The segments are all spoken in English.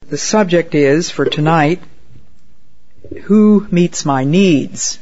The subject is, for tonight, who meets my needs?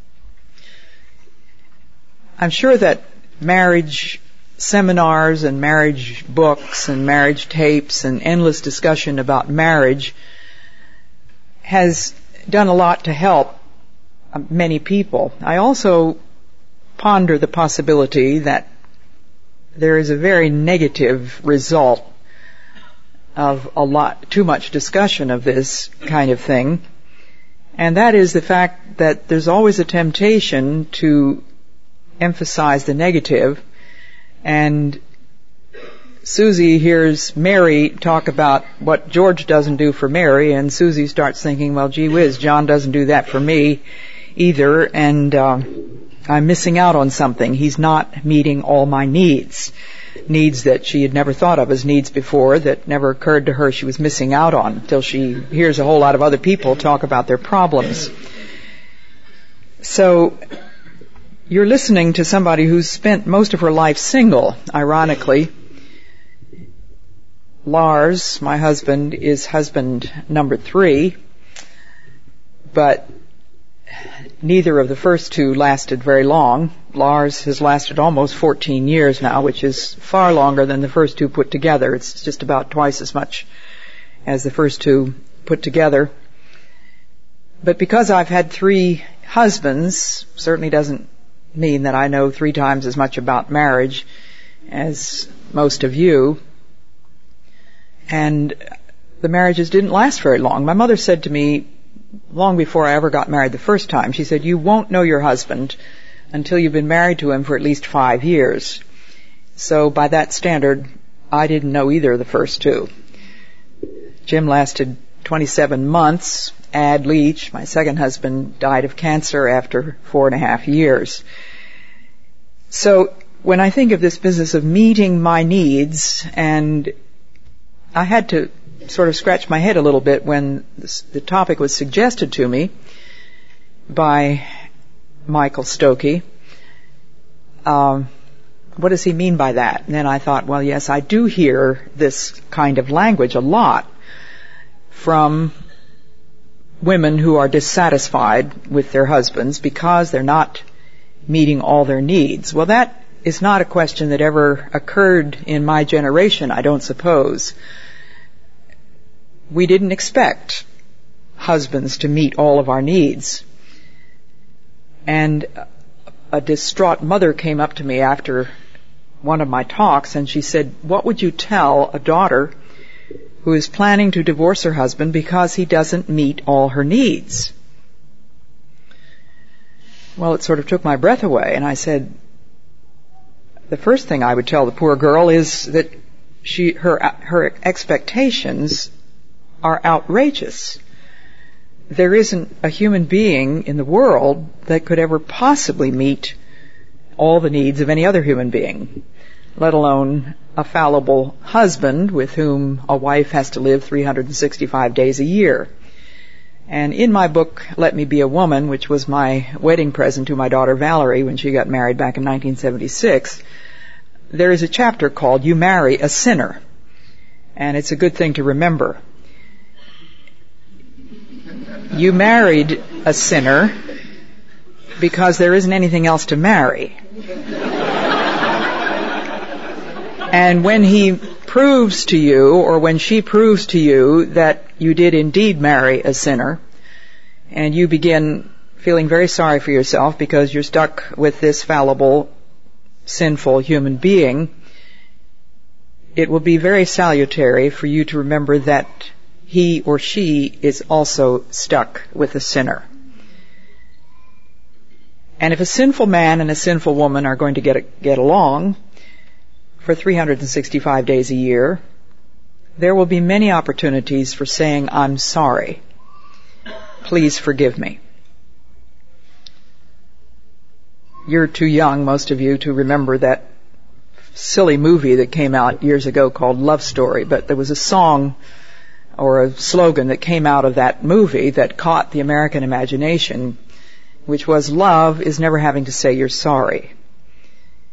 I'm sure that marriage seminars and marriage books and marriage tapes and endless discussion about marriage has done a lot to help many people. I also ponder the possibility that there is a very negative result of too much discussion of this kind of thing, and that is the fact that there's always a temptation to emphasize the negative. And Susie hears Mary talk about what George doesn't do for Mary, and Susie starts thinking, well, gee whiz, John doesn't do that for me either, and I'm missing out on something. He's not meeting all my needs that she had never thought of as needs before, that never occurred to her she was missing out on until she hears a whole lot of other people talk about their problems. So you're listening to somebody who's spent most of her life single, ironically. Lars, my husband, is husband number 3, but neither of the first two lasted very long. Lars has lasted almost 14 years now, which is far longer than the first two put together. It's just about twice as much as the first two put together. But because I've had 3 husbands, certainly doesn't mean that I know 3 times as much about marriage as most of you. And the marriages didn't last very long. My mother said to me, long before I ever got married the first time, she said, you won't know your husband until you've been married to him for at least 5 years. So by that standard, I didn't know either of the first two. Jim lasted 27 months. Ad Leach, my second husband, died of cancer after 4.5 years. So when I think of this business of meeting my needs, and I had to sort of scratch my head a little bit when the topic was suggested to me by Michael Stokey. What does he mean by that? And then I thought, well, yes, I do hear this kind of language a lot from women who are dissatisfied with their husbands because they're not meeting all their needs. Well, that is not a question that ever occurred in my generation, I don't suppose. We didn't expect husbands to meet all of our needs. And a distraught mother came up to me after one of my talks, and she said, what would you tell a daughter who is planning to divorce her husband because he doesn't meet all her needs? Well, it sort of took my breath away, and I said, the first thing I would tell the poor girl is that her expectations are outrageous. There isn't a human being in the world that could ever possibly meet all the needs of any other human being, let alone a fallible husband with whom a wife has to live 365 days a year. And in my book, Let Me Be a Woman, which was my wedding present to my daughter Valerie when she got married back in 1976, there is a chapter called You Marry a Sinner. And it's a good thing to remember. You married a sinner because there isn't anything else to marry. And when he proves to you, or when she proves to you that you did indeed marry a sinner, and you begin feeling very sorry for yourself because you're stuck with this fallible, sinful human being, it will be very salutary for you to remember that he or she is also stuck with a sinner. And if a sinful man and a sinful woman are going to get along for 365 days a year, there will be many opportunities for saying, I'm sorry. Please forgive me. You're too young, most of you, to remember that silly movie that came out years ago called Love Story, but there was a song or a slogan that came out of that movie that caught the American imagination, which was, love is never having to say you're sorry.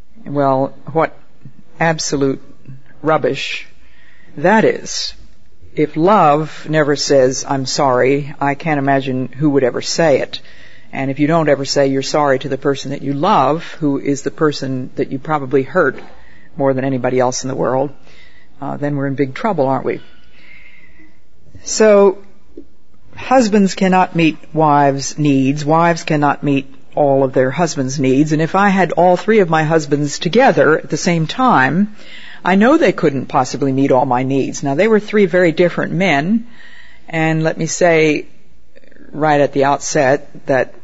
Well, what absolute rubbish that is. if love never says, I'm sorry, I can't imagine who would ever say it. And if you don't ever say you're sorry to the person that you love, who is the person that you probably hurt more than anybody else in the world, then we're in big trouble, aren't we? So, husbands cannot meet wives' needs. Wives cannot meet all of their husbands' needs. And if I had all three of my husbands together at the same time, I know they couldn't possibly meet all my needs. Now, they were three very different men. And let me say right at the outset that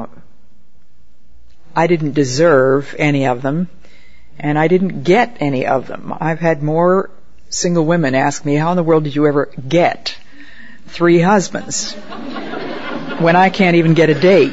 I didn't deserve any of them, and I didn't get any of them. I've had more single women ask me, how in the world did you ever get 3 husbands? When I can't even get a date,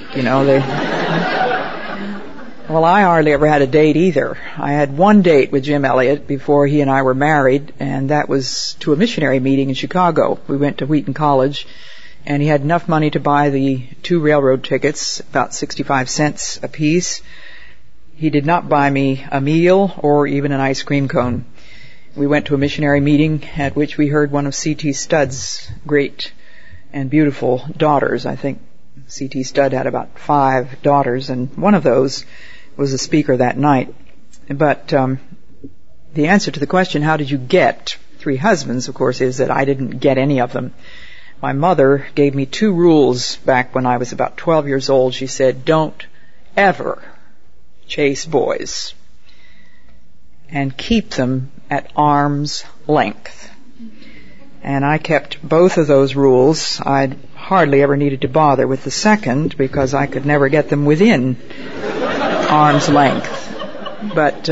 Well, I hardly ever had a date either. I had one date with Jim Elliot before he and I were married, and that was to a missionary meeting in Chicago. We went to Wheaton College, and he had enough money to buy the 2 railroad tickets, about 65 cents a piece. He did not buy me a meal or even an ice cream cone. We went to a missionary meeting at which we heard one of C.T. Studd's great and beautiful daughters. I think C.T. Studd had about 5 daughters, and one of those was a speaker that night. But the answer to the question, how did you get 3 husbands, of course, is that I didn't get any of them. My mother gave me 2 rules back when I was about 12 years old. She said, don't ever chase boys, and keep them at arm's length. And I kept both of those rules. I hardly ever needed to bother with the second because I could never get them within arm's length. But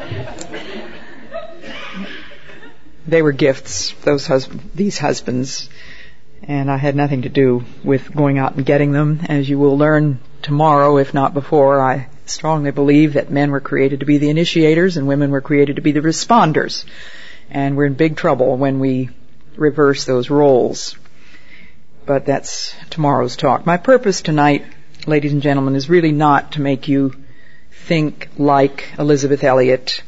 they were gifts, these husbands, and I had nothing to do with going out and getting them. As you will learn tomorrow, if not before, I strongly believe that men were created to be the initiators and women were created to be the responders. And we're in big trouble when we reverse those roles. But that's tomorrow's talk. My purpose tonight, ladies and gentlemen, is really not to make you think like Elisabeth Elliot,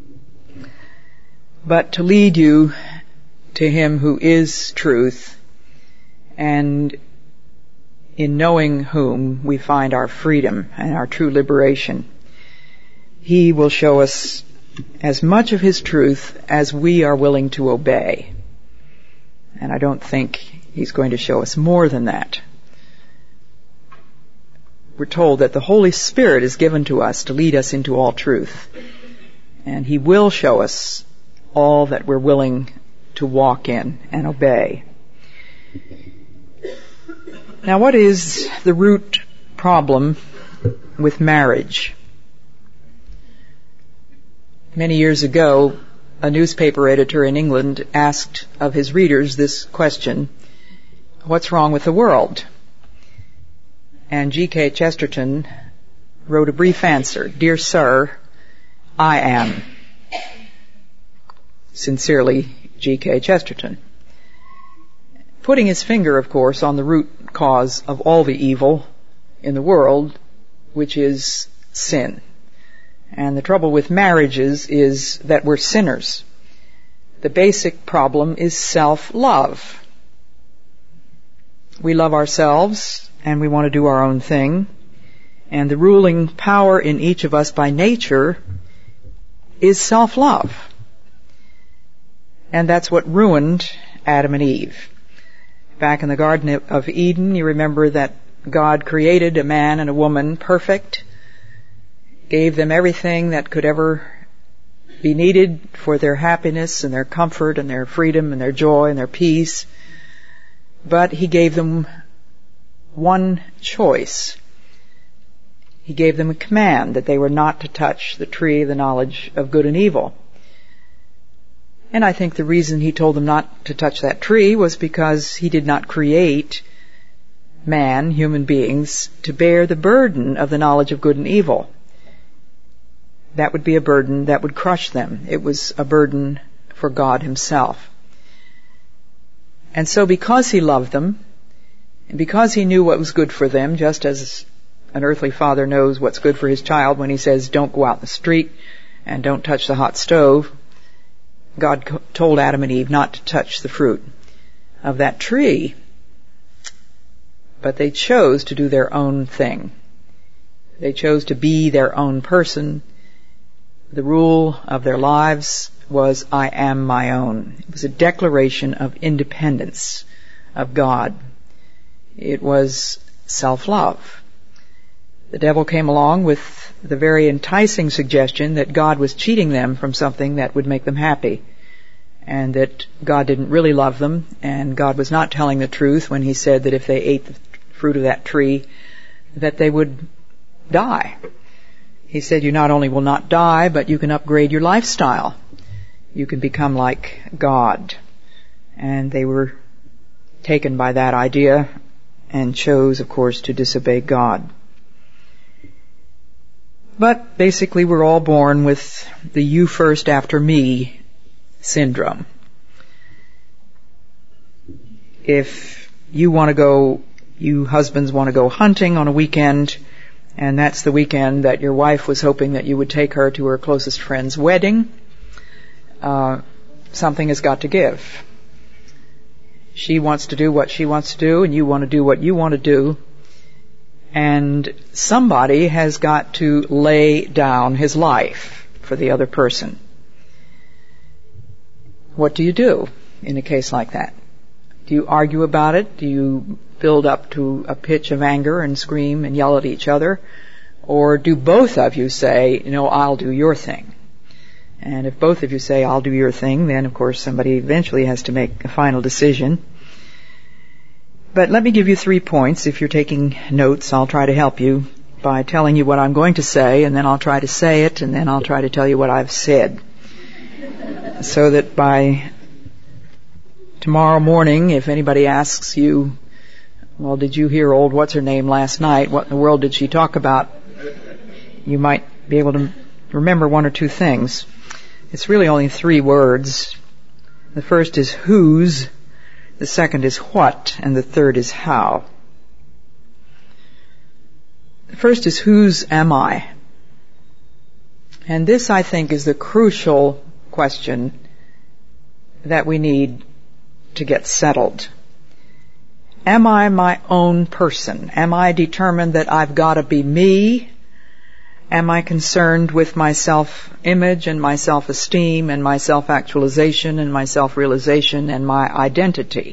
but to lead you to Him who is truth, and in knowing whom we find our freedom and our true liberation. He will show us as much of His truth as we are willing to obey. And I don't think He's going to show us more than that. We're told that the Holy Spirit is given to us to lead us into all truth. And He will show us all that we're willing to walk in and obey. Now, what is the root problem with marriage? Many years ago, a newspaper editor in England asked of his readers this question, what's wrong with the world? And G.K. Chesterton wrote a brief answer, Dear Sir, I am. Sincerely, G.K. Chesterton. Putting his finger, of course, on the root cause of all the evil in the world, which is sin. And the trouble with marriages is that we're sinners. The basic problem is self-love. We love ourselves, and we want to do our own thing. And the ruling power in each of us by nature is self-love. And that's what ruined Adam and Eve. Back in the Garden of Eden, you remember that God created a man and a woman perfect, gave them everything that could ever be needed for their happiness and their comfort and their freedom and their joy and their peace. But He gave them one choice. He gave them a command that they were not to touch the tree of the knowledge of good and evil. And I think the reason He told them not to touch that tree was because He did not create man, human beings, to bear the burden of the knowledge of good and evil. That would be a burden that would crush them. It was a burden for God Himself. And so because He loved them, and because He knew what was good for them, just as an earthly father knows what's good for his child when he says, don't go out in the street and don't touch the hot stove, God told Adam and Eve not to touch the fruit. of that tree. But they chose to do their own thing. They chose to be their own person. The rule of their lives was, I am my own. It was a declaration of independence of God. It was self-love. The devil came along with the very enticing suggestion that God was cheating them from something that would make them happy, and that God didn't really love them, and God was not telling the truth when he said that if they ate the fruit of that tree, that they would die. He said, you not only will not die, but you can upgrade your lifestyle. You can become like God. And they were taken by that idea and chose, of course, to disobey God. But basically we're all born with the you first after me syndrome. If you husbands want to go hunting on a weekend, and that's the weekend that your wife was hoping that you would take her to her closest friend's wedding, something has got to give. She wants to do what she wants to do, and you want to do what you want to do, and somebody has got to lay down his life for the other person. What do you do in a case like that? Do you argue about it? Do you build up to a pitch of anger and scream and yell at each other? Or do both of you say, no, I'll do your thing? And if both of you say, I'll do your thing, then of course somebody eventually has to make a final decision. But let me give you 3 points. If you're taking notes, I'll try to help you by telling you what I'm going to say, and then I'll try to say it, and then I'll try to tell you what I've said. So that by tomorrow morning, if anybody asks you, well, did you hear old what's-her-name last night? What in the world did she talk about? You might be able to remember 1 or 2 things. It's really only 3 words. The first is whose, the second is what, and the third is how. The first is whose am I? And this, I think, is the crucial question that we need to get settled. Am I my own person? Am I determined that I've got to be me? Am I concerned with my self-image and my self-esteem and my self-actualization and my self-realization and my identity?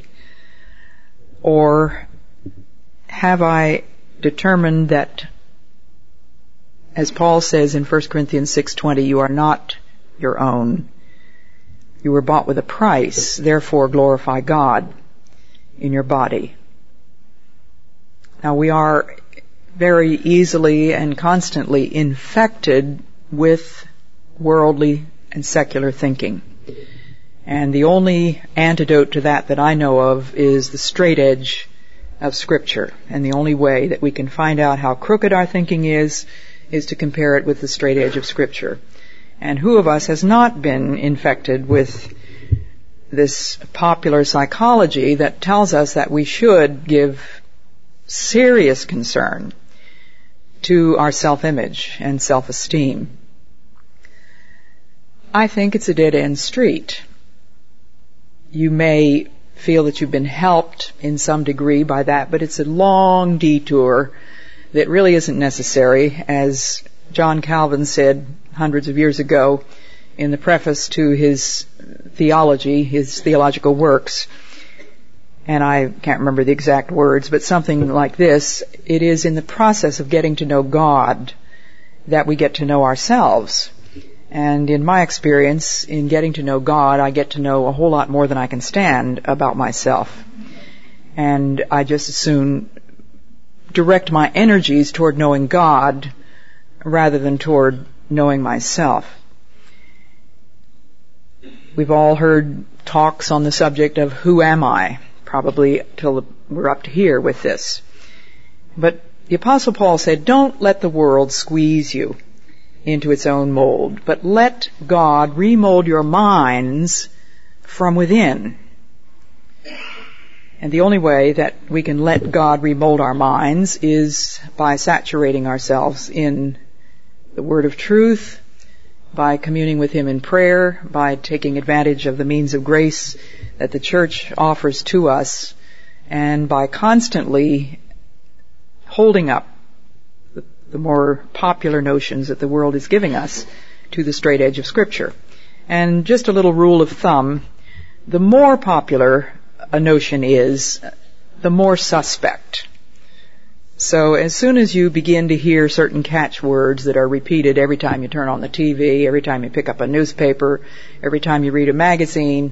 Or have I determined that, as Paul says in 1 Corinthians 6:20, you are not your own. You were bought with a price, therefore glorify God in your body. Now we are very easily and constantly infected with worldly and secular thinking. And the only antidote to that I know of is the straight edge of Scripture. And the only way that we can find out how crooked our thinking is to compare it with the straight edge of Scripture. And who of us has not been infected with this popular psychology that tells us that we should give serious concern to our self-image and self-esteem? I think it's a dead-end street. You may feel that you've been helped in some degree by that, but it's a long detour that really isn't necessary. As John Calvin said hundreds of years ago in the preface to his theology, his theological works, and I can't remember the exact words, but something like this: it is in the process of getting to know God that we get to know ourselves. And in my experience, in getting to know God, I get to know a whole lot more than I can stand about myself. And I just as soon direct my energies toward knowing God rather than toward knowing myself. We've all heard talks on the subject of who am I, probably till we're up to here with this. But the Apostle Paul said, don't let the world squeeze you into its own mold, but let God remold your minds from within. And the only way that we can let God remold our minds is by saturating ourselves in the Word of Truth, by communing with Him in prayer, by taking advantage of the means of grace that the church offers to us, and by constantly holding up the more popular notions that the world is giving us to the straight edge of Scripture. And just a little rule of thumb, the more popular a notion is, the more suspect. So as soon as you begin to hear certain catchwords that are repeated every time you turn on the TV, every time you pick up a newspaper, every time you read a magazine,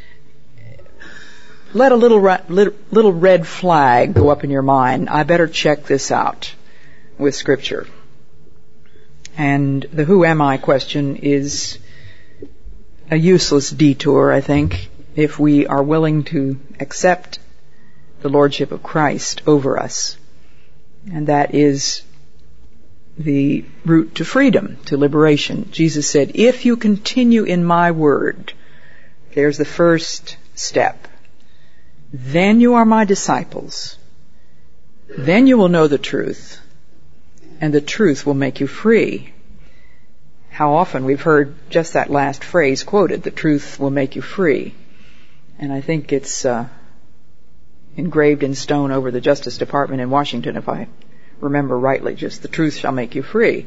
let a little red flag go up in your mind. I better check this out with Scripture. And the who am I question is a useless detour, I think, if we are willing to accept the Lordship of Christ over us. And that is the route to freedom, to liberation. Jesus said, if you continue in my word, there's the first step. Then you are my disciples. Then you will know the truth, and the truth will make you free. How often we've heard just that last phrase quoted, the truth will make you free. And I think it's engraved in stone over the Justice Department in Washington, if I remember rightly, just the truth shall make you free.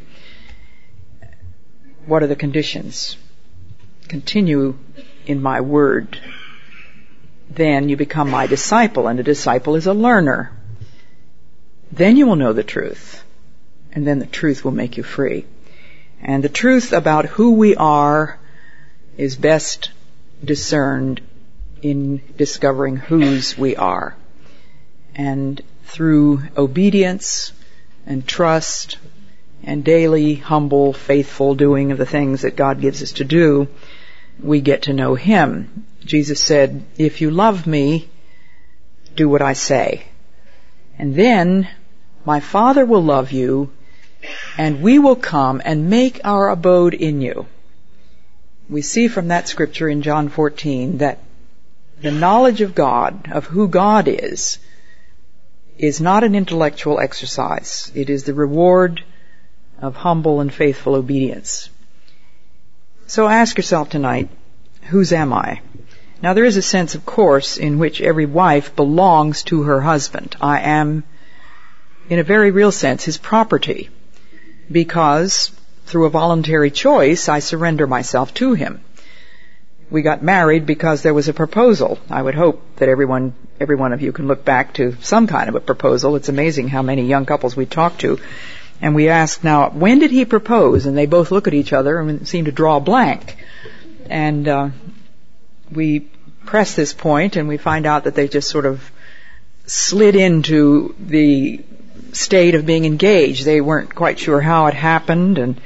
What are the conditions? Continue in my word. Then you become my disciple, and a disciple is a learner. Then you will know the truth, and then the truth will make you free. And the truth about who we are is best discerned in discovering whose we are. And through obedience and trust and daily, humble, faithful doing of the things that God gives us to do, we get to know Him. Jesus said, if you love me, do what I say. And then my Father will love you, and we will come and make our abode in you. We see from that scripture in John 14 that the knowledge of God, of who God is not an intellectual exercise. It is the reward of humble and faithful obedience. So ask yourself tonight, whose am I? Now there is a sense, of course, in which every wife belongs to her husband. I am, in a very real sense, his property, because through a voluntary choice, I surrender myself to him. We got married because there was a proposal. I would hope that every one of you can look back to some kind of a proposal. It's amazing how many young couples we talk to. And we ask now, when did he propose? And they both look at each other and seem to draw a blank. And we press this point and we find out that they just sort of slid into the state of being engaged. They weren't quite sure how it happened, and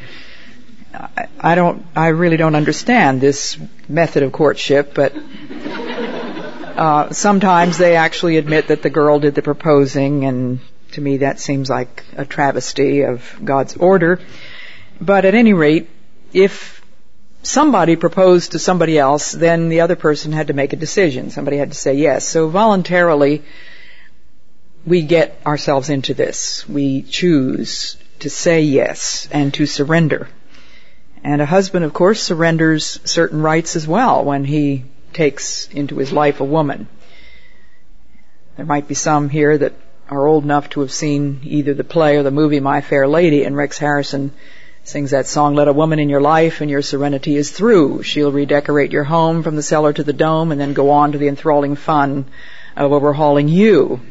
I really don't understand this method of courtship, but sometimes they actually admit that the girl did the proposing, and to me that seems like a travesty of God's order. But at any rate, if somebody proposed to somebody else, then the other person had to make a decision. Somebody had to say yes. So voluntarily, we get ourselves into this. We choose to say yes and to surrender. And a husband, of course, surrenders certain rights as well when he takes into his life a woman. There might be some here that are old enough to have seen either the play or the movie My Fair Lady, and Rex Harrison sings that song, let a woman in your life and your serenity is through. She'll redecorate your home from the cellar to the dome and then go on to the enthralling fun of overhauling you.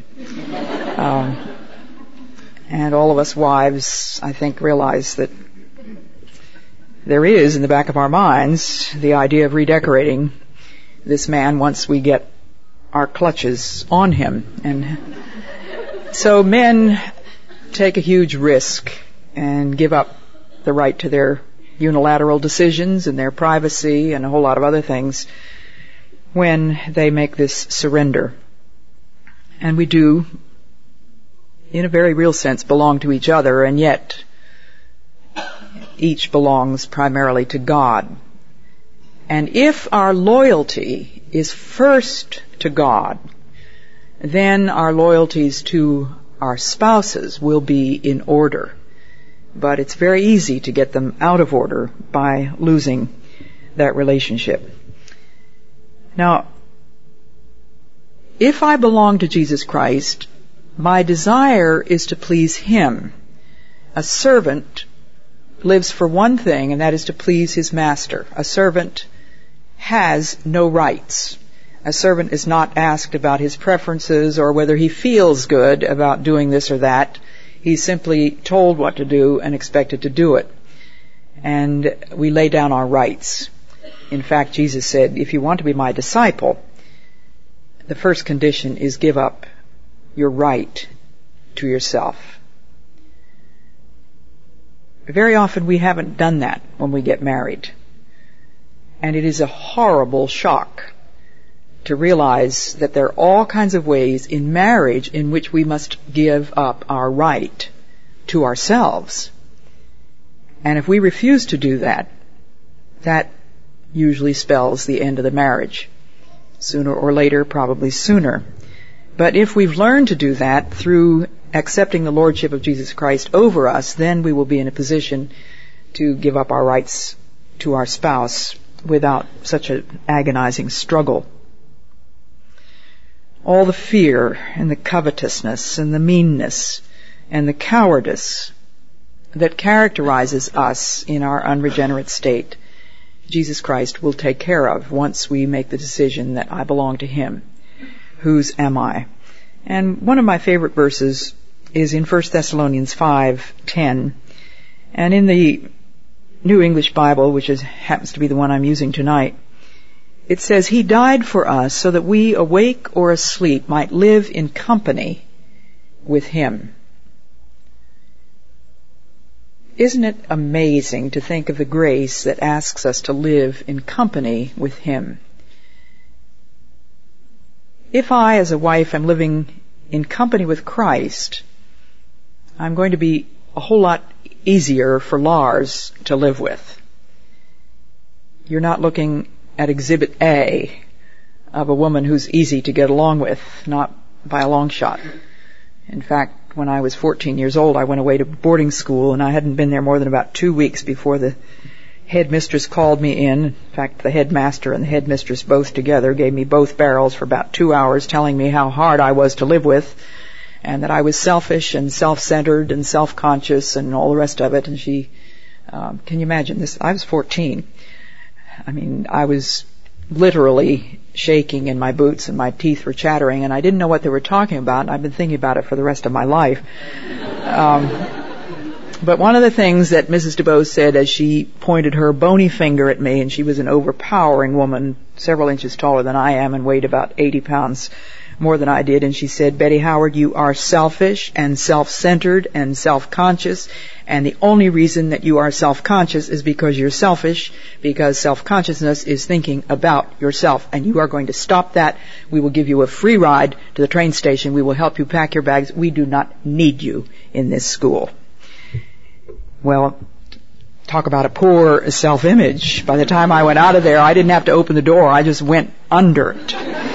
And all of us wives, I think, realize that there is, in the back of our minds, the idea of redecorating this man once we get our clutches on him. And so men take a huge risk and give up the right to their unilateral decisions and their privacy and a whole lot of other things when they make this surrender. And we do, in a very real sense, belong to each other, and yet each belongs primarily to God. And if our loyalty is first to God, then our loyalties to our spouses will be in order. but it's very easy to get them out of order by losing that relationship. Now, if I belong to Jesus Christ, my desire is to please Him. A servant lives for one thing, and that is to please his master. A servant has no rights. A servant is not asked about his preferences or whether he feels good about doing this or that. He's simply told what to do and expected to do it. And we lay down our rights. In fact, Jesus said, if you want to be my disciple, the first condition is give up your right to yourself. Very often we haven't done that when we get married. And it is a horrible shock to realize that there are all kinds of ways in marriage in which we must give up our right to ourselves. And if we refuse to do that, that usually spells the end of the marriage. Sooner or later, probably sooner. But if we've learned to do that through accepting the Lordship of Jesus Christ over us, then we will be in a position to give up our rights to our spouse without such an agonizing struggle. All the fear and the covetousness and the meanness and the cowardice that characterizes us in our unregenerate state, Jesus Christ will take care of once we make the decision that I belong to Him. Whose am I? And one of my favorite verses is in 1 Thessalonians 5:10. And in the New English Bible, which happens to be the one I'm using tonight, it says, He died for us so that we, awake or asleep, might live in company with Him. Isn't it amazing to think of the grace that asks us to live in company with Him? If I, as a wife, am living in company with Christ, I'm going to be a whole lot easier for Lars to live with. You're not looking at Exhibit A of a woman who's easy to get along with, not by a long shot. In fact, when I was 14 years old, I went away to boarding school, and I hadn't been there more than about 2 weeks before the headmistress called me in. In fact, the headmaster and the headmistress both together gave me both barrels for about 2 hours, telling me how hard I was to live with, and that I was selfish and self-centered and self-conscious and all the rest of it. And she, can you imagine this? I was 14. I mean, I was literally shaking in my boots and my teeth were chattering, and I didn't know what they were talking about, and I've been thinking about it for the rest of my life. But one of the things that Mrs. DeBose said as she pointed her bony finger at me, and she was an overpowering woman, several inches taller than I am and weighed about 80 pounds more than I did, and she said, Betty Howard, you are selfish and self-centered and self-conscious, and the only reason that you are self-conscious is because you're selfish, because self-consciousness is thinking about yourself, and you are going to stop that. We will give you a free ride to the train station. We will help you pack your bags. We do not need you in this school. Well, talk about a poor self-image. By the time I went out of there, I didn't have to open the door. I just went under it.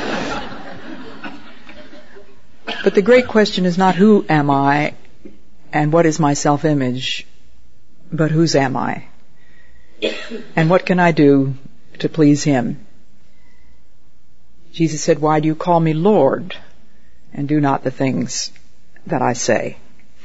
But the great question is not who am I and what is my self-image, but whose am I? And what can I do to please Him? Jesus said, why do you call me Lord and do not the things that I say?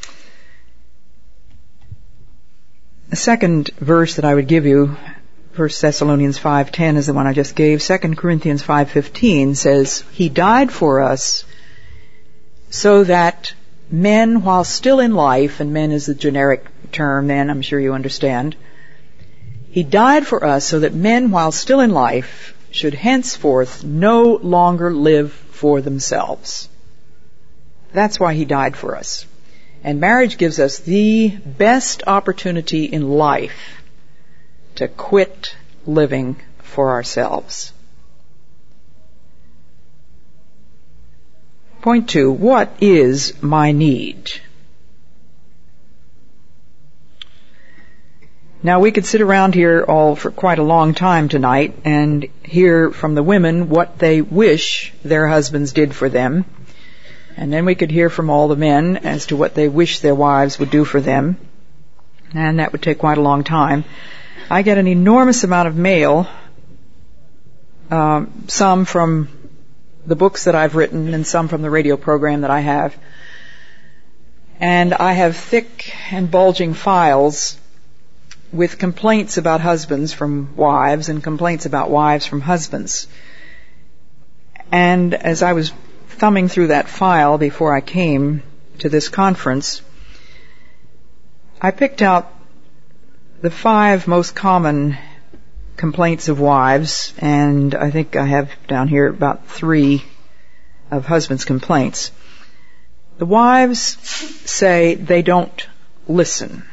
The second verse that I would give you, 1 Thessalonians 5:10 is the one I just gave. 2 Corinthians 5:15 says, He died for us so that men, while still in life, and men is the generic term, men, I'm sure you understand, He died for us so that men, while still in life, should henceforth no longer live for themselves. That's why He died for us. And marriage gives us the best opportunity in life to quit living for ourselves. Point 2, what is my need? Now, we could sit around here all for quite a long time tonight and hear from the women what they wish their husbands did for them. And then we could hear from all the men as to what they wish their wives would do for them. and that would take quite a long time. I get an enormous amount of mail, some from the books that I've written and some from the radio program that I have. And I have thick and bulging files with complaints about husbands from wives and complaints about wives from husbands. And as I was thumbing through that file before I came to this conference, I picked out the 5 most common complaints of wives, and I think I have down here about 3 of husbands' complaints. The wives say they don't listen,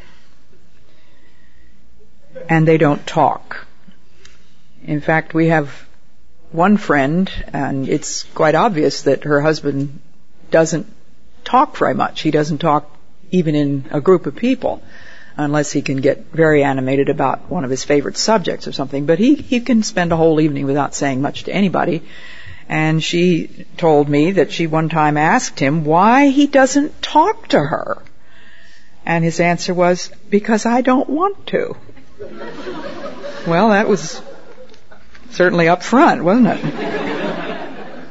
and they don't talk. In fact, we have one friend, and it's quite obvious that her husband doesn't talk very much. He doesn't talk even in a group of people, unless he can get very animated about one of his favorite subjects or something. But he can spend a whole evening without saying much to anybody. And she told me that she one time asked him why he doesn't talk to her. And his answer was, because I don't want to. Well, that was certainly up front, wasn't it?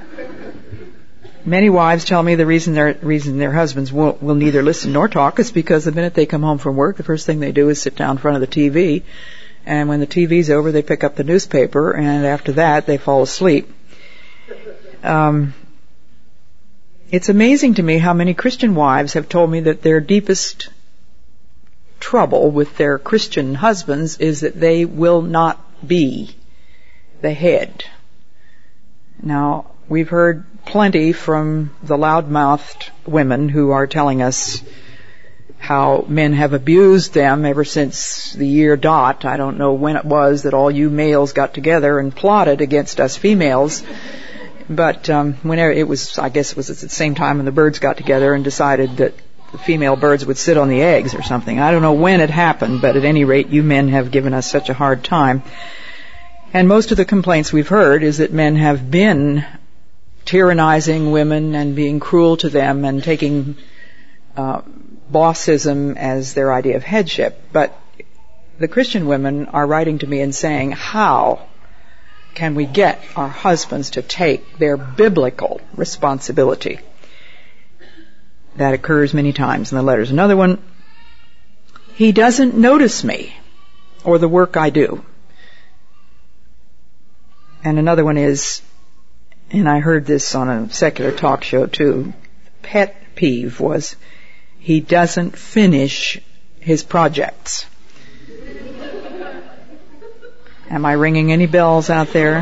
Many wives tell me the reason their husbands will neither listen nor talk is because the minute they come home from work, the first thing they do is sit down in front of the TV. And when the TV's over, they pick up the newspaper, and after that, they fall asleep. It's amazing to me how many Christian wives have told me that their deepest trouble with their Christian husbands is that they will not be the head. Now, we've heard plenty from the loudmouthed women who are telling us how men have abused them ever since the year dot. I don't know when it was that all you males got together and plotted against us females. But whenever it was, I guess it was at the same time when the birds got together and decided that the female birds would sit on the eggs or something. I don't know when it happened, but at any rate, you men have given us such a hard time. And most of the complaints we've heard is that men have been tyrannizing women and being cruel to them and taking bossism as their idea of headship. But the Christian women are writing to me and saying, how can we get our husbands to take their biblical responsibility? That occurs many times in the letters. Another one, he doesn't notice me or the work I do. And another one is, and I heard this on a secular talk show too, pet peeve was, he doesn't finish his projects. Am I ringing any bells out there?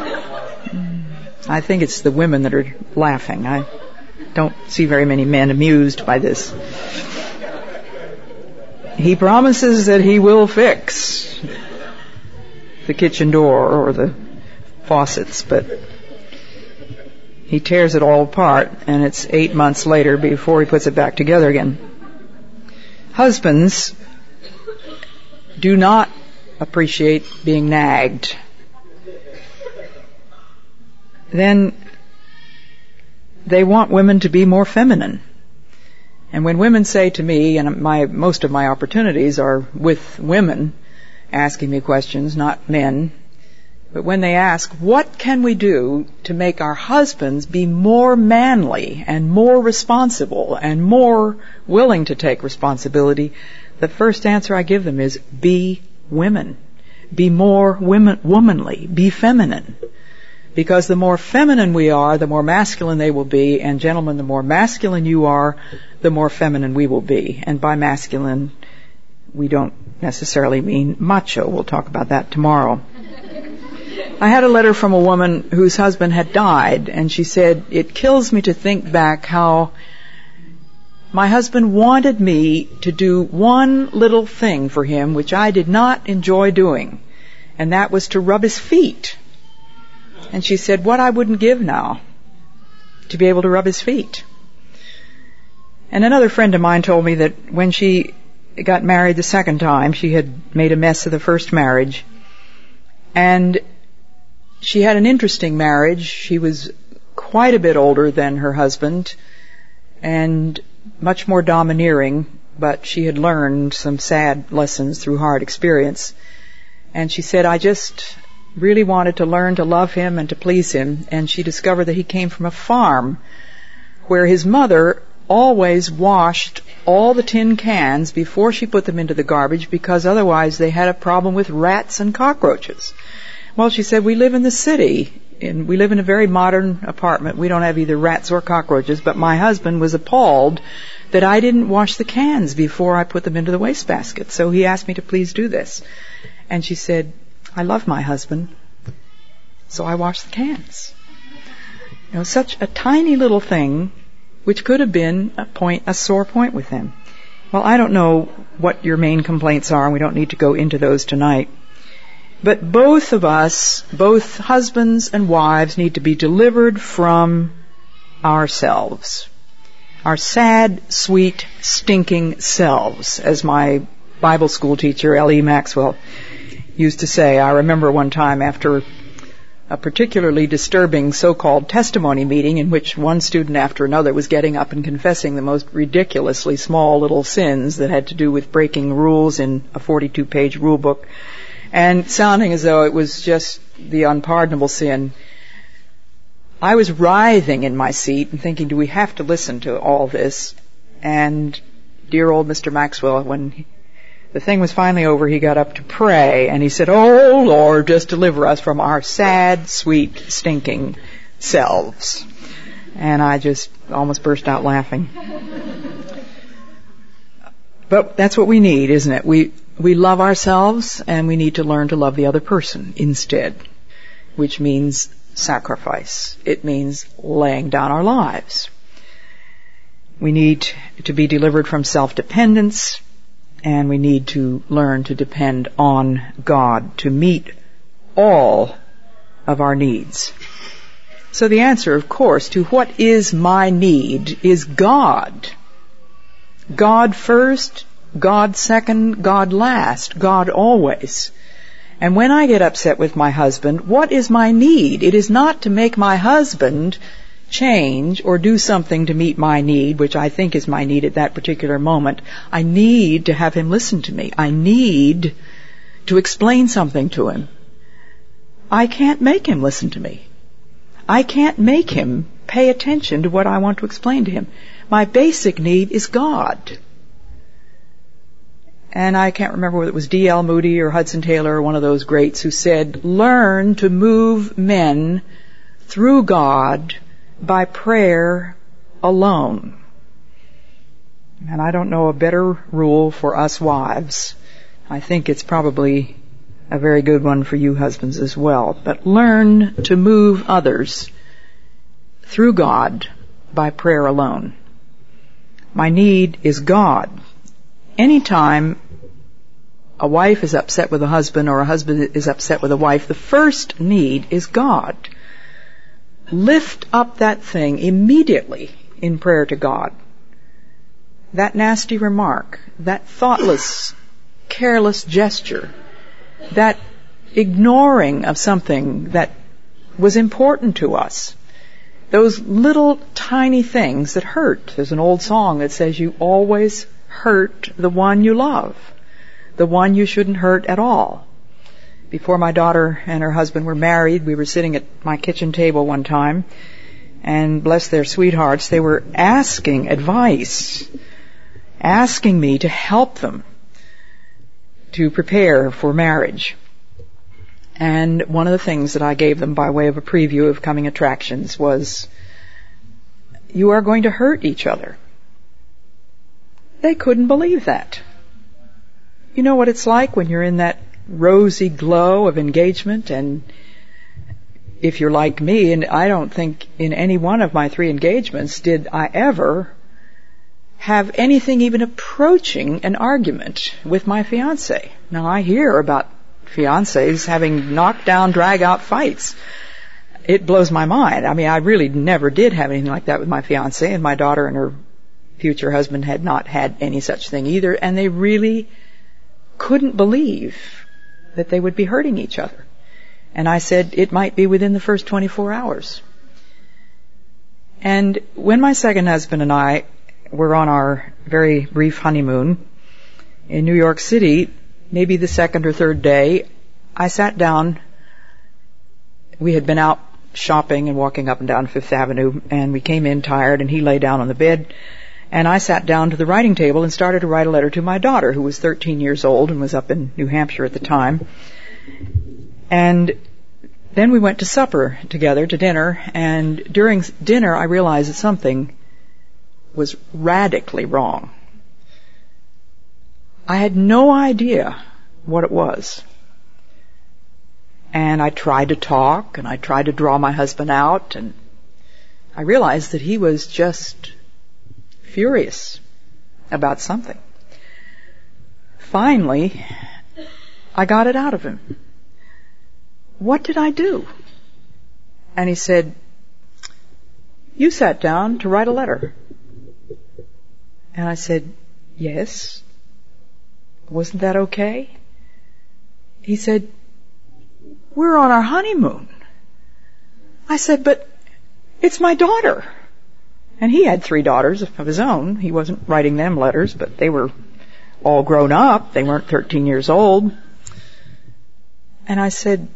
I think it's the women that are laughing. I don't see very many men amused by this. He promises that he will fix the kitchen door or the faucets, but he tears it all apart, and it's 8 months later before he puts it back together again. Husbands do not appreciate being nagged. Then they want women to be more feminine. And when women say to me, and most of my opportunities are with women asking me questions, not men, but when they ask, what can we do to make our husbands be more manly and more responsible and more willing to take responsibility, the first answer I give them is, be women. Be more womanly. Be feminine. Because the more feminine we are, the more masculine they will be. And gentlemen, the more masculine you are, the more feminine we will be. And by masculine, we don't necessarily mean macho. We'll talk about that tomorrow. I had a letter from a woman whose husband had died, and she said, it kills me to think back how my husband wanted me to do one little thing for him which I did not enjoy doing, and that was to rub his feet. And she said, what I wouldn't give now to be able to rub his feet. And another friend of mine told me that when she got married the second time, she had made a mess of the first marriage, and she had an interesting marriage. She was quite a bit older than her husband and much more domineering but she had learned some sad lessons through hard experience. And she said, I just really wanted to learn to love him and to please him. And she discovered that he came from a farm where his mother always washed all the tin cans before she put them into the garbage, because otherwise they had a problem with rats and cockroaches. Well, she said, we live in the city, and we live in a very modern apartment. We don't have either rats or cockroaches, but my husband was appalled that I didn't wash the cans before I put them into the wastebasket. So he asked me to please do this. And she said, I love my husband, so I wash the cans. You know, such a tiny little thing, which could have been a sore point with him. Well, I don't know what your main complaints are, and we don't need to go into those tonight. But both of us, both husbands and wives, need to be delivered from ourselves. Our sad, sweet, stinking selves, as my Bible school teacher, L.E. Maxwell, used to say. I remember one time after a particularly disturbing so-called testimony meeting in which one student after another was getting up and confessing the most ridiculously small little sins that had to do with breaking rules in a 42-page rule book, and sounding as though it was just the unpardonable sin. I was writhing in my seat and thinking, do we have to listen to all this? And dear old Mr. Maxwell, when the thing was finally over, he got up to pray, and he said, oh, Lord, just deliver us from our sad, sweet, stinking selves. And I just almost burst out laughing. But that's what we need, isn't it? We love ourselves, and we need to learn to love the other person instead, which means sacrifice. It means laying down our lives. We need to be delivered from self-dependence, and we need to learn to depend on God to meet all of our needs. So the answer, of course, to what is my need is God. God first, God second, God last, God always. And when I get upset with my husband, what is my need? It is not to make my husband change or do something to meet my need, which I think is my need at that particular moment. I need to have him listen to me. I need to explain something to him. I can't make him listen to me. I can't make him pay attention to what I want to explain to him. My basic need is God. And I can't remember whether it was D.L. Moody or Hudson Taylor or one of those greats who said, learn to move men through God by prayer alone. And I don't know a better rule for us wives. I think it's probably a very good one for you husbands as well. But learn to move others through God by prayer alone. My need is God. Anytime a wife is upset with a husband or a husband is upset with a wife, the first need is God. Lift up that thing immediately in prayer to God. That nasty remark, that thoughtless, careless gesture, that ignoring of something that was important to us, those little tiny things that hurt. There's an old song that says you always hurt the one you love, the one you shouldn't hurt at all. Before my daughter and her husband were married, we were sitting at my kitchen table one time, and bless their sweethearts, they were asking advice, asking me to help them to prepare for marriage. And one of the things that I gave them by way of a preview of coming attractions was, you are going to hurt each other. They couldn't believe that. You know what it's like when you're in that rosy glow of engagement, and if you're like me, and I don't think in any one of my 3 engagements did I ever have anything even approaching an argument with my fiancé. Now I hear about fiancés having knockdown, drag-out fights. It blows my mind. I mean, I really never did have anything like that with my fiancé, and my daughter and her future husband had not had any such thing either, and they really couldn't believe that they would be hurting each other. And I said it might be within the first 24 hours. And when my second husband and I were on our very brief honeymoon in New York City, maybe the second or third day, I sat down. We had been out shopping and walking up and down Fifth Avenue, and we came in tired, and he lay down on the bed, and I sat down to the writing table and started to write a letter to my daughter, who was 13 years old and was up in New Hampshire at the time. And then we went to supper together, to dinner, and during dinner I realized that something was radically wrong. I had no idea what it was. And I tried to talk, and I tried to draw my husband out, and I realized that he was just furious about something. Finally, I got it out of him. What did I do? And he said, "You sat down to write a letter." And I said, "Yes. Wasn't that okay?" He said, "We're on our honeymoon." I said, "But it's my daughter." And he had 3 daughters of his own. He wasn't writing them letters, but they were all grown up. They weren't 13 years old. And I said,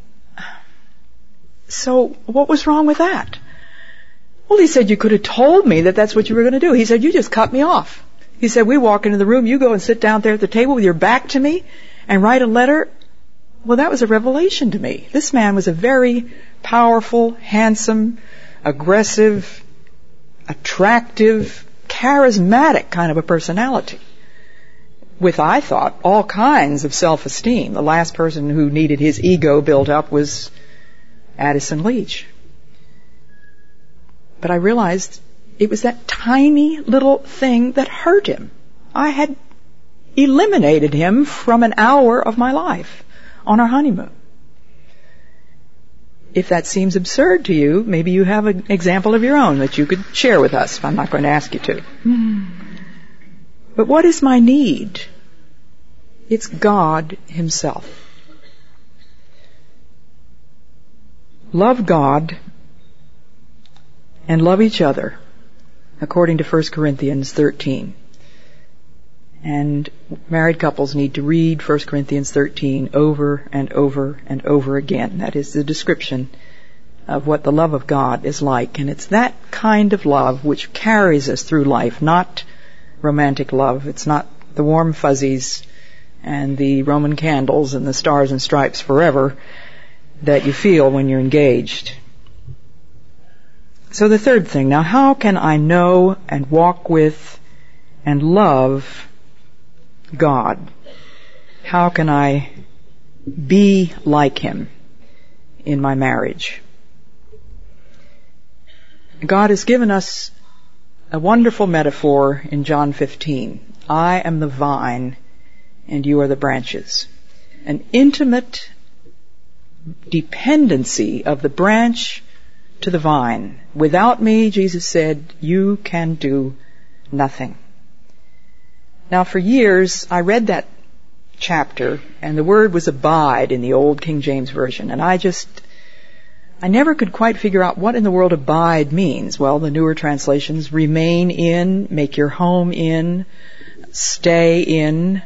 "So what was wrong with that?" Well, he said, "You could have told me that that's what you were going to do." He said, "You just cut me off." He said, "We walk into the room, you go and sit down there at the table with your back to me and write a letter." Well, that was a revelation to me. This man was a very powerful, handsome, aggressive, attractive, charismatic kind of a personality, with, I thought, all kinds of self-esteem. The last person who needed his ego built up was Addison Leach. But I realized it was that tiny little thing that hurt him. I had eliminated him from an hour of my life on our honeymoon. If that seems absurd to you, maybe you have an example of your own that you could share with us. I'm not going to ask you to. But what is my need? It's God Himself. Love God and love each other, according to 1 Corinthians 13. And married couples need to read 1 Corinthians 13 over and over and over again. That is the description of what the love of God is like. And it's that kind of love which carries us through life, not romantic love. It's not the warm fuzzies and the Roman candles and the stars and stripes forever that you feel when you're engaged. So the third thing, now how can I know and walk with and love God? How can I be like Him in my marriage? God has given us a wonderful metaphor in John 15. I am the vine and you are the branches. An intimate dependency of the branch to the vine. Without me, Jesus said, you can do nothing. Now, for years, I read that chapter, and the word was abide in the old King James Version, and I never could quite figure out what in the world abide means. Well, the newer translations, remain in, make your home in, stay in.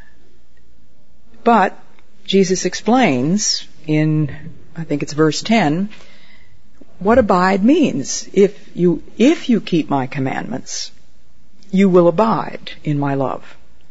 But Jesus explains in, I think it's verse 10, what abide means. If you keep my commandments, you will abide in my love.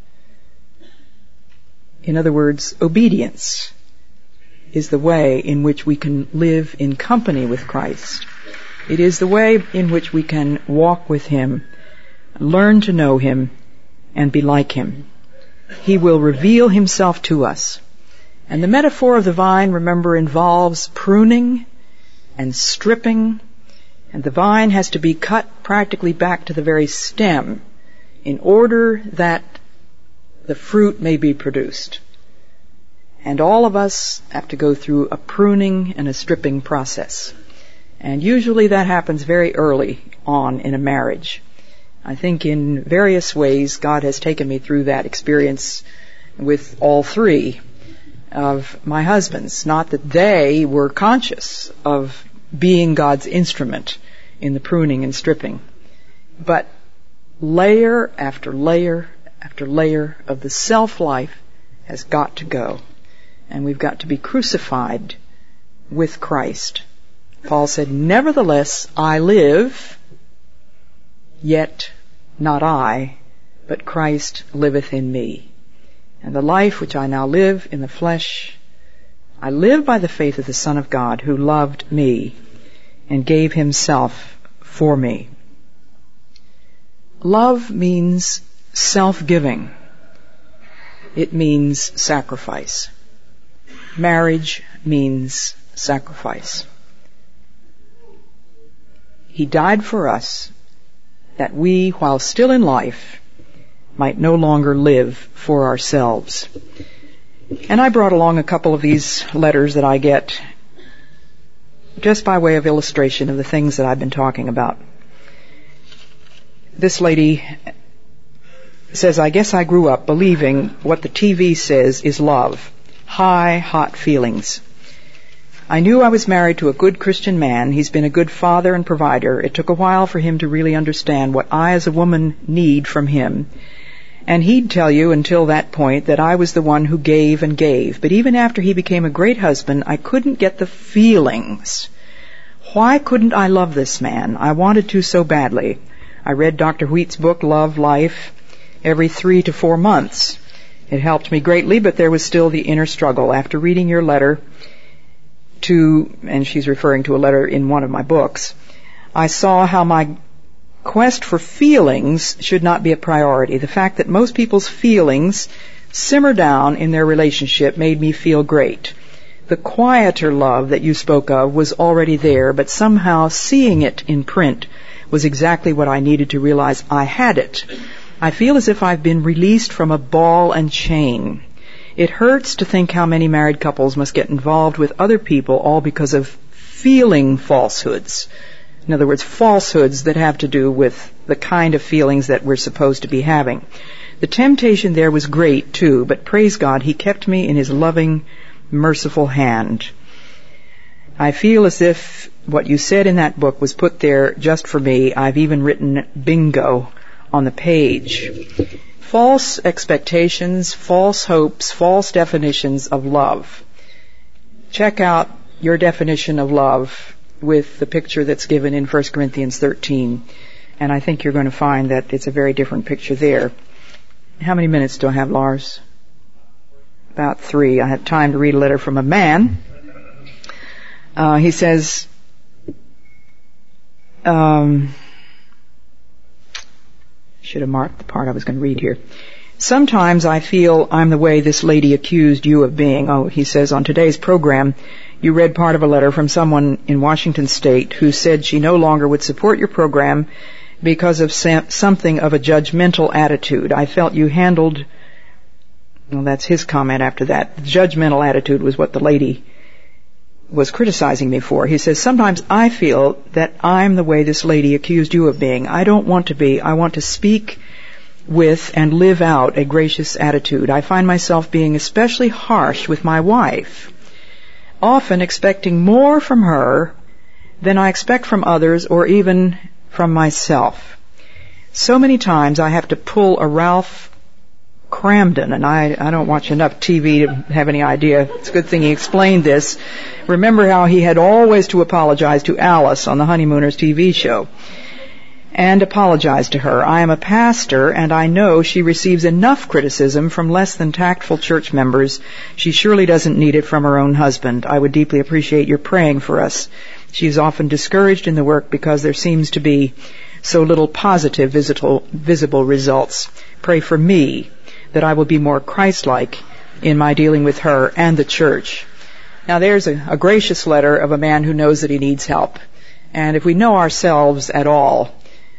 In other words, obedience is the way in which we can live in company with Christ. It is the way in which we can walk with Him, learn to know Him, and be like Him. He will reveal Himself to us. And the metaphor of the vine, remember, involves pruning and stripping, and the vine has to be cut practically back to the very stem in order that the fruit may be produced. And all of us have to go through a pruning and a stripping process. And usually that happens very early on in a marriage. I think in various ways God has taken me through that experience with all 3 of my husbands. Not that they were conscious of being God's instrument in the pruning and stripping, but layer after layer after layer of the self-life has got to go. And we've got to be crucified with Christ. Paul said, "Nevertheless, I live, yet not I, but Christ liveth in me. And the life which I now live in the flesh, I live by the faith of the Son of God, who loved me and gave himself for me." Love means self-giving. It means sacrifice. Marriage means sacrifice. He died for us that we, while still in life, might no longer live for ourselves. And I brought along a couple of these letters that I get just by way of illustration of the things that I've been talking about. This lady says, "I guess I grew up believing what the TV says is love. High, hot feelings. I knew I was married to a good Christian man. He's been a good father and provider. It took a while for him to really understand what I as a woman need from him. And he'd tell you until that point that I was the one who gave and gave. But even after he became a great husband, I couldn't get the feelings. Why couldn't I love this man? I wanted to so badly. I read Dr. Wheat's book, Love, Life, every 3 to 4 months. It helped me greatly, but there was still the inner struggle. After reading your letter to," and she's referring to a letter in one of my books, "I saw how my quest for feelings should not be a priority. The fact that most people's feelings simmer down in their relationship made me feel great. The quieter love that you spoke of was already there, but somehow seeing it in print was exactly what I needed to realize I had it. I feel as if I've been released from a ball and chain. It hurts to think how many married couples must get involved with other people all because of feeling falsehoods. In other words, falsehoods that have to do with the kind of feelings that we're supposed to be having. The temptation there was great, too, but praise God, he kept me in his loving, merciful hand. I feel as if what you said in that book was put there just for me. I've even written bingo on the page. False expectations, false hopes, false definitions of love. Check out your definition of love with the picture that's given in 1 Corinthians 13. And I think you're going to find that it's a very different picture there. How many minutes do I have, Lars? About 3. I have time to read a letter from a man. He says, should have marked the part I was going to read here. "Sometimes I feel I'm the way this lady accused you of being." He says, "On today's program, you read part of a letter from someone in Washington State who said she no longer would support your program because of something of a judgmental attitude. I felt you handled," well, that's his comment after that. The judgmental attitude was what the lady was criticizing me for. He says, "Sometimes I feel that I'm the way this lady accused you of being. I don't want to be. I want to speak with and live out a gracious attitude. I find myself being especially harsh with my wife, often expecting more from her than I expect from others or even from myself. So many times I have to pull a Ralph Cramden, and I don't watch enough TV to have any idea. It's a good thing he explained this. Remember how he had always to apologize to Alice on the Honeymooners TV show, and apologize to her. I am a pastor, and I know she receives enough criticism from less than tactful church members. She surely doesn't need it from her own husband. I would deeply appreciate your praying for us. She is often discouraged in the work because there seems to be so little positive visible results. Pray for me, that I will be more Christ-like in my dealing with her and the church." Now there's a gracious letter of a man who knows that he needs help. And if we know ourselves at all,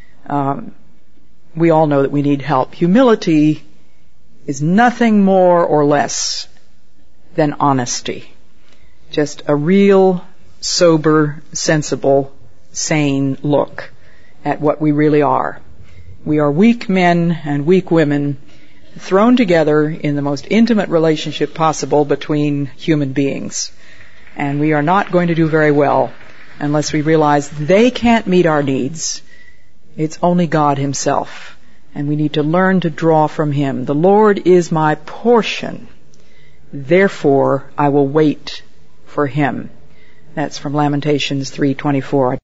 we all know that we need help. Humility is nothing more or less than honesty. Just a real, sober, sensible, sane look at what we really are. We are weak men and weak women thrown together in the most intimate relationship possible between human beings. And we are not going to do very well unless we realize they can't meet our needs. It's only God himself And we need to learn to draw from Him. The Lord is my portion, therefore I will wait for Him. That's from Lamentations 3:24.